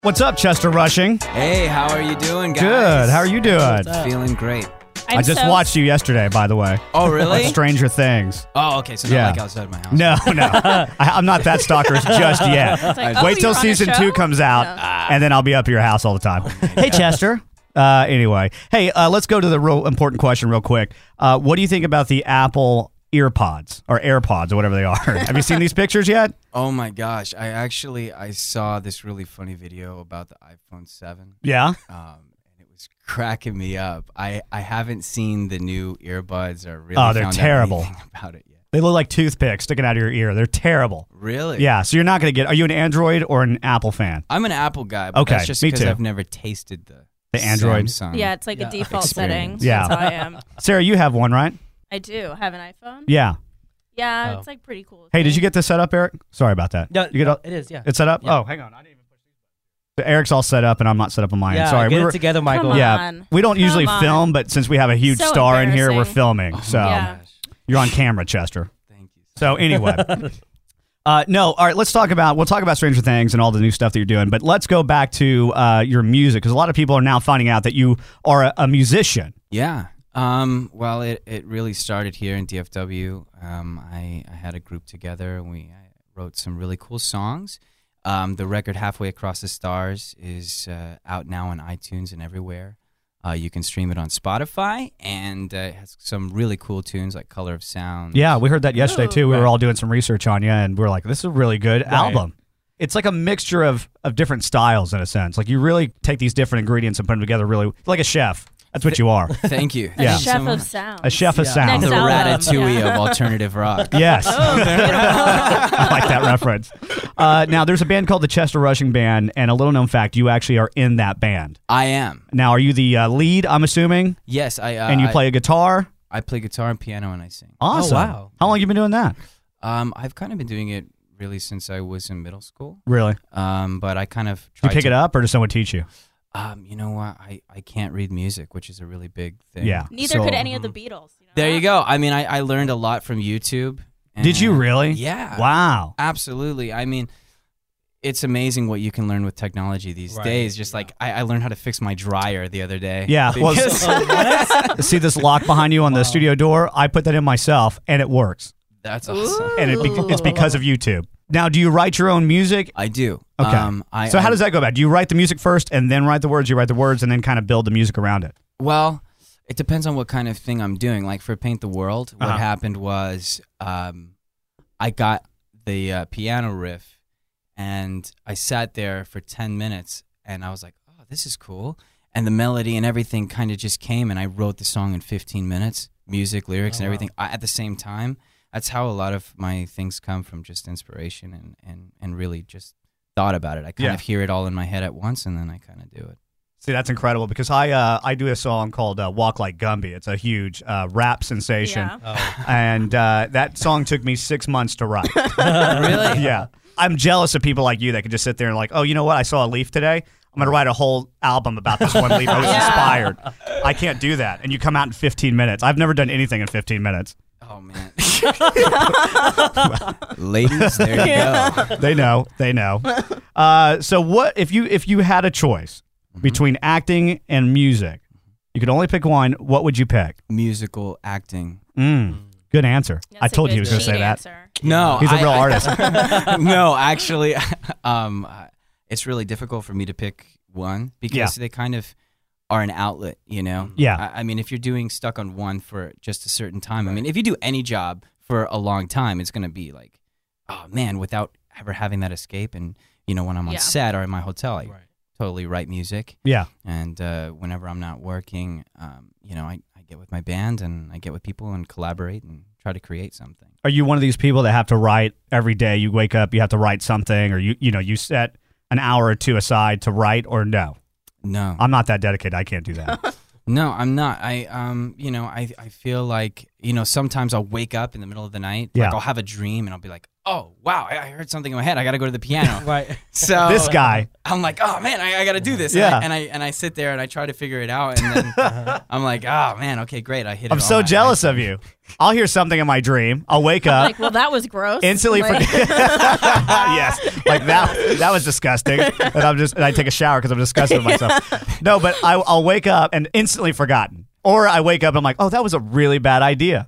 What's up, Chester Rushing? Hey, how are you doing, guys? Good. How are you doing? Feeling great. I just watched you yesterday, by the way. Oh, really? Stranger Things. Oh, okay. So not like outside my house. No. I'm not that stalkerish just yet. Like, Wait till season 2 comes out, and then I'll be up at your house all the time. Hey, Chester. Anyway, hey, let's go to the real important question real quick. What do you think about the Apple EarPods or AirPods or whatever they are? Have you seen these pictures yet? Oh my gosh! I saw this really funny video about the iPhone 7. Yeah. And it was cracking me up. I haven't seen the new earbuds or really they're found out terrible anything about it yet. They look like toothpicks sticking out of your ear. They're terrible. Really? Yeah. So you're not going to get. Are you an Android or an Apple fan? I'm an Apple guy. But Okay, that's just me because too. I've never tasted the Android. Samsung. Yeah, it's like a default setting. experience. Yeah. That's how I am. Sarah, you have one, right? I do have an iPhone. Yeah. Yeah, Oh. it's like pretty cool. Hey, did you get this set up, Eric? Sorry about that. No, you get all, it is, yeah. it's set up? Yeah. Oh, hang on. I didn't even push these. Eric's all set up, and I'm not set up on my end. Yeah, Sorry. get it together, Michael. Come Yeah, on. we don't usually Come on. film, but since we have a huge So star in here, we're embarrassing. filming. So Yeah. you're on camera, Chester. Thank you. So anyway. No, all right, we'll talk about Stranger Things and all the new stuff that you're doing, but let's go back to your music, because a lot of people are now finding out that you are a musician. Yeah. Well, it really started here in DFW. I had a group together, and I wrote some really cool songs. The record Halfway Across the Stars is out now on iTunes and everywhere. You can stream it on Spotify, and it has some really cool tunes like Color of Sound. Yeah, we heard that yesterday too. We were Right. all doing some reresearch on you, and we were like, this is a really good album. It's like a mixture of different styles in a sense. Like you really take these different ingredients and put them together really like a chef. That's what you are. Thank you. Yeah. A Thank you so chef much. of sound. A chef of Yeah. sound. The Next album. Ratatouille Yeah. of alternative rock. Yes. Oh, beautiful. I like that reference. Now, there's a band called the Chester Rushing Band, and a little known fact, you actually are in that band. I am. Now, are you the lead, I'm assuming? Yes, And you play a guitar? I play guitar and piano, and I sing. Awesome. wow. How long have you been doing that? I've kind of been doing it really since I was in middle school. Really? But I kind of Did you tried pick to, it up, or did someone teach you? You know what? I can't read music, which is a really big thing. Yeah. Neither So- could any of the Beatles. You know There that? you go. I mean, I learned a lot from YouTube. Did you and- really? Yeah. Wow. Absolutely. I mean, it's amazing what you can learn with technology these Right, days. Just like I learned how to fix my dryer the other day. Yeah. Well, Because- see this lock behind you on the studio door? I put that in myself, and it works. That's awesome. And it's because of YouTube. Now, do you write your own music? I do. Okay. So how does that go about? Do you write the music first and then write the words? You write the words and then kind of build the music around it? Well, it depends on what kind of thing I'm doing. Like for Paint the World, what Uh-huh. happened was I got the piano riff, and I sat there for 10 minutes, and I was like, oh, this is cool. And the melody and everything kind of just came, and I wrote the song in 15 minutes, music, lyrics, and everything at the same time. That's how a lot of my things come from, just inspiration and really just thought about it. I kind of hear it all in my head at once, and then I kind of do it. See, that's incredible because I do a song called Walk Like Gumby. It's a huge rap sensation. Yeah. And that song took me 6 months to write. Really? Yeah. I'm jealous of people like you that can just sit there and like, oh, you know what? I saw a leaf today. I'm going to write a whole album about this one leaf. I was inspired. I can't do that. And you come out in 15 minutes. I've never done anything in 15 minutes. Oh, man. Ladies, there you go. They know. They know. So what if you had a choice between acting and music? You could only pick one. What would you pick? Musical acting. Good answer. That's I told a you he was good going to say cheat that. answer. No, He's a real artist. No, actually, it's really difficult for me to pick one because they kind of are an outlet, you know? Yeah. I mean, if you're doing stuck on one for just a certain time, I mean, if you do any job for a long time, it's going to be like, oh, man, without ever having that escape. And, you know, when I'm on set or in my hotel, I totally write music. Yeah. And whenever I'm not working, you know, I get with my band and I get with people and collaborate and try to create something. Are you one of these people that have to write every day? You wake up, you have to write something, or you set an hour or two aside to write, or no? No. I'm not that dedicated. I can't do that. No, I'm not. I feel like you know, sometimes I'll wake up in the middle of the night. Yeah. Like I'll have a dream and I'll be like, oh, wow, I heard something in my head. I got to go to the piano. Right. So This guy. I'm like, oh man, I got to do this. Yeah. And I sit there and I try to figure it out. And then I'm like, oh man, okay, great. I hit it. I'm so jealous of you. I'll hear something in my dream. I'll wake up. Like, well, that was gross. Instantly Like, forget. Yes, like that was disgusting. And I take a shower because I'm disgusted with myself. No, but I'll wake up and instantly forgotten. Or I wake up and I'm like, oh, that was a really bad idea.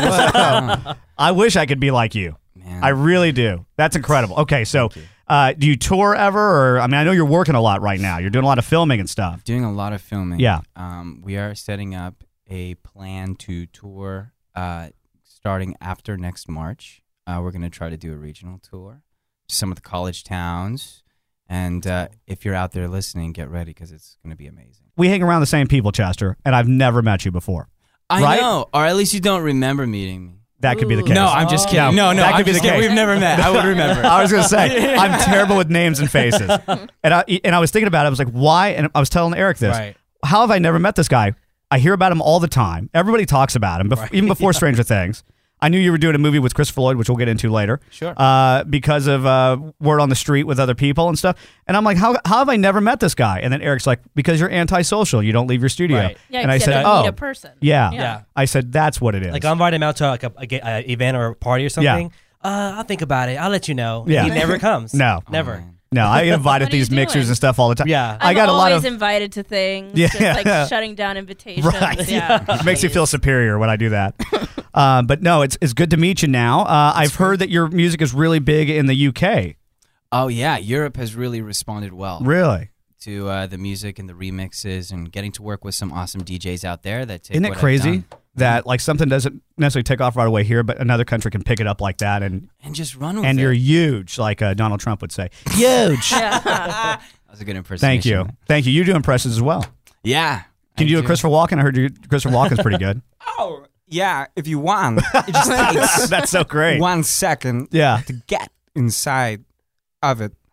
I wish I could be like you. Man. I really do. That's incredible. Okay, so do you tour ever? Or I mean, I know you're working a lot right now. You're doing a lot of filming and stuff. Doing a lot of filming. Yeah. We are setting up a plan to tour starting after next March. We're going to try to do a regional tour, some of the college towns. And if you're out there listening, get ready because it's going to be amazing. We hang around the same people, Chester, and I've never met you before. I Right? know, or at least you don't remember meeting me. That could be the Ooh. case. No, I'm just kidding. No, that I'm could be the just kidding. case. We've never met. I would remember. I was going to say, I'm terrible with names and faces. And I was thinking about it. I was like, why? And I was telling Eric this. Right. How have I never met this guy? I hear about him all the time. Everybody talks about him, even before Stranger Things. I knew you were doing a movie with Christopher Lloyd, which we'll get into later. Sure. Because of word on the street with other people and stuff. And I'm like, how have I never met this guy? And then Eric's like, because you're antisocial. You don't leave your studio. Right. yeah, and I you said, have to oh, meet a person. yeah. Yeah. I said, that's what it is. Like I'll invite him out to like a event or a party or something. I'll think about it. I'll let you know. Yeah. He never comes. No. Never. man. No, I get invited What to are you these mixers doing? and stuff all the time. Yeah. I got a lot always of... invited to things. Yeah. Just like shutting down invitations. Right. Yeah. It makes me feel superior when I do that. But no, it's good to meet you now. I've heard that your music is really big in the UK. Oh, yeah. Europe has really responded well Really? to the music and the remixes and getting to work with some awesome DJs out there that take Isn't it what I've crazy done that like something doesn't necessarily take off right away here, but another country can pick it up like that and and just run with you're it. huge, like Donald Trump would say. Huge. That was a good impersonation. Thank you. man. Thank you. You do impressions as well. Yeah. Can you do a Christopher Walken? I heard Christopher Walken's pretty good. Oh, yeah. If you want. It just takes That's so great. 1 second Yeah. to get inside of it.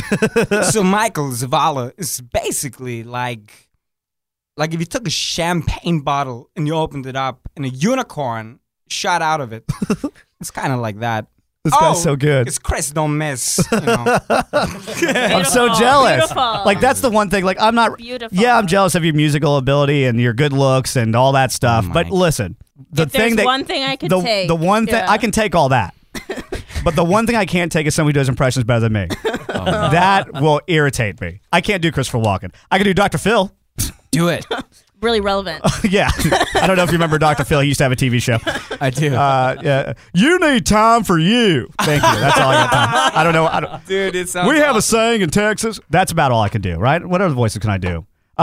So Michael Zavala is basically like if you took a champagne bottle and you opened it up and a unicorn shot out of it. It's kind of like that. This guy's so good. It's Chris, don't miss. You know. I'm so jealous. Beautiful. Like that's the one thing. Like I'm not. Beautiful. Yeah, I'm jealous of your musical ability and your good looks and all that stuff. Oh, but Mike. listen, the If thing there's that one thing I could the take. the one thing yeah. I can take all that. But the one thing I can't take is somebody who does impressions better than me. That will irritate me. I can't do Christopher Walken. I can do Dr. Phil. Do it. Really relevant. Yeah. I don't know if you remember Dr. Phil. He used to have a TV show. I do. Yeah. You need time for you. Thank you. That's all I got time. I don't know. Dude, it sounds We have a awesome. saying in Texas. That's about all I can do, right? What other voices can I do?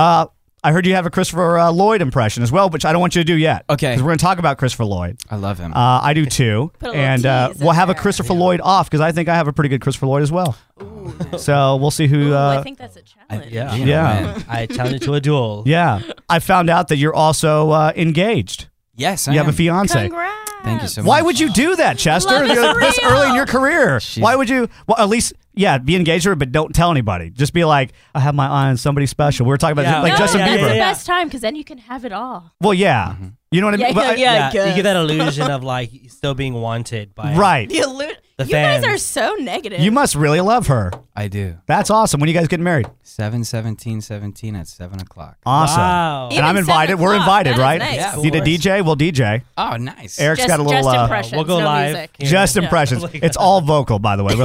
I heard you have a Christopher Lloyd impression as well, which I don't want you to do yet. Okay. Because we're going to talk about Christopher Lloyd. I love him. I do too. Put a little And tease in we'll have a there. Christopher Lloyd off because I think I have a pretty good Christopher Lloyd as well. Ooh. So we'll see who. Ooh, I think that's a challenge. Yeah. You know, Yeah. man. I challenge you to a duel. Yeah. I found out that you're also engaged. Yes, I You have am. a fiance. Congrats. Thank you so much. Why would you do that, Chester? Love is You're this real. early in your career. She's- Why would you? Well, at least, yeah, be engaged with her, but don't tell anybody. Just be like, I have my eye on somebody special. We were talking about Yeah. like No, Justin yeah, that's Bieber. the yeah. best time because then you can have it all. Well, yeah. You know what I mean? Yeah, But I- yeah. You good. get that illusion of like still being wanted by Right. The The you guys fans. are so negative. You must really love her. I do. That's awesome. When are you guys getting married? 7/17/17 at 7:00. Awesome. Wow. And I'm Even invited. 7 We're o'clock. invited, That is right? nice. Yeah, Need a course. DJ? We'll DJ. Oh, nice. Eric's just, got a little. just impressions. We'll go no live. Music. Yeah. Just Yeah. impressions. Oh my It's all vocal, by the way.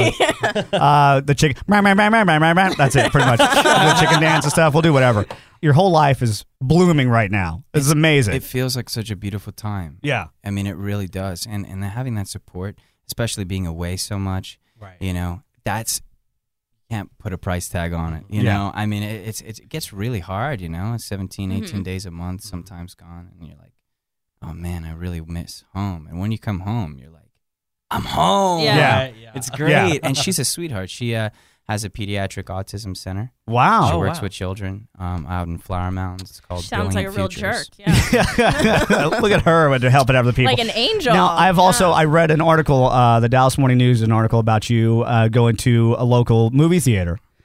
The chicken. That's it, pretty much. The chicken dance and stuff. We'll do whatever. Your whole life is blooming right now. It's amazing. It feels like such a beautiful time. Yeah. I mean, it really does. And having that support, especially being away so much, Right. you know, that's can't put a price tag on it. You Yeah. know, I mean, it gets really hard. You know, 17, 18 Mhm. days a month, sometimes gone, and you're like, oh man, I really miss home. And when you come home, you're like, I'm home. Yeah. Yeah. Right, yeah. It's great. And she's a sweetheart. She has a pediatric autism center. Wow. She Oh, works wow. with children out in Flower Mound. It's called Sounds like a Brilliant real Futures. jerk. Yeah. Look at her with helping other people. Like an angel. Now, I've also Yeah. I read an article, the Dallas Morning News, an article about you going to a local movie theater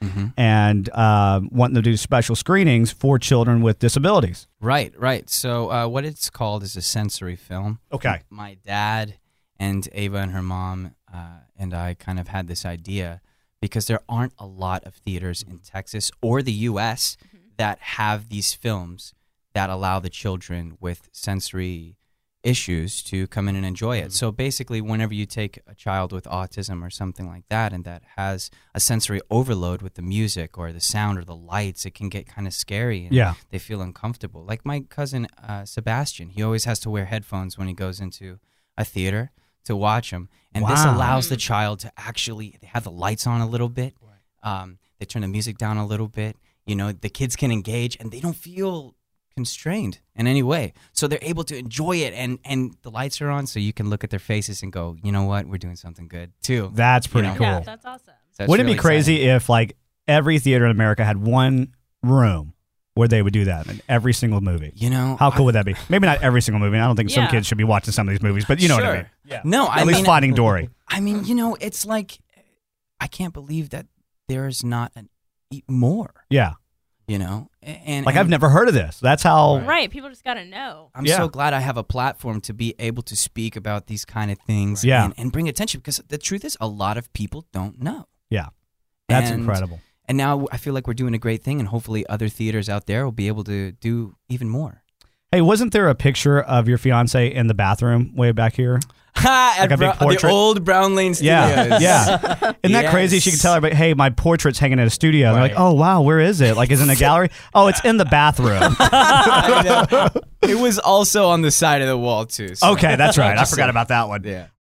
and wanting to do special screenings for children with disabilities. Right. So what it's called is a sensory film. Okay. My dad and Ava and her mom and I kind of had this idea because there aren't a lot of theaters in Texas or the U.S. that have these films that allow the children with sensory issues to come in and enjoy it. So basically, whenever you take a child with autism or something like that and that has a sensory overload with the music or the sound or the lights, it can get kind of scary and they feel uncomfortable. Like my cousin Sebastian, he always has to wear headphones when he goes into a theater to watch them. And this allows the child to actually, they have the lights on a little bit. They turn the music down a little bit. You know, the kids can engage and they don't feel constrained in any way. So they're able to enjoy it and the lights are on so you can look at their faces and go, you know what, we're doing something good too. That's pretty cool. Yeah, that's awesome. So Wouldn't it be crazy if like every theater in America had one room where they would do that in every single movie? You know, how cool would that be? Maybe not every single movie. I don't think some kids should be watching some of these movies, but you know what I mean. Yeah. No, at least Finding Dory. I mean, you know, it's like I can't believe that there's not more. Yeah. You know, and I've never heard of this. That's how. Right. People just got to know. I'm so glad I have a platform to be able to speak about these kind of things and bring attention because the truth is a lot of people don't know. Yeah. That's incredible. And now I feel like we're doing a great thing and hopefully other theaters out there will be able to do even more. Hey, wasn't there a picture of your fiance in the bathroom way back here? Like a big portrait? The old Brown Lane Studios. Yeah. Isn't that crazy? She could tell everybody, hey, my portrait's hanging in a studio. And they're like, oh, wow, where is it? Like, is it in a gallery? Oh, it's in the bathroom. It was also on the side of the wall, too. So. Okay, that's right. I forgot about that one. Yeah.